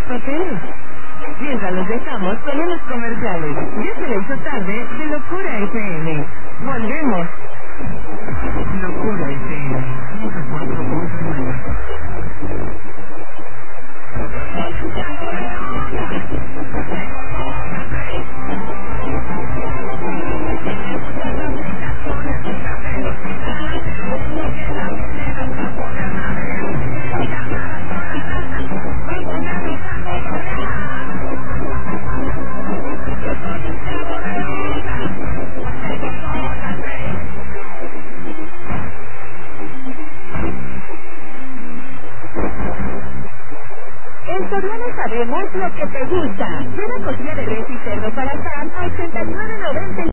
papeles. Mientras los dejamos con unos comerciales. Ya se le hizo tarde de Locura FM. Volvemos. Locura FM. 104.9. En Soriana sabemos lo que te gusta. Lleva cocina de res y cerdo para Sam a 89.90.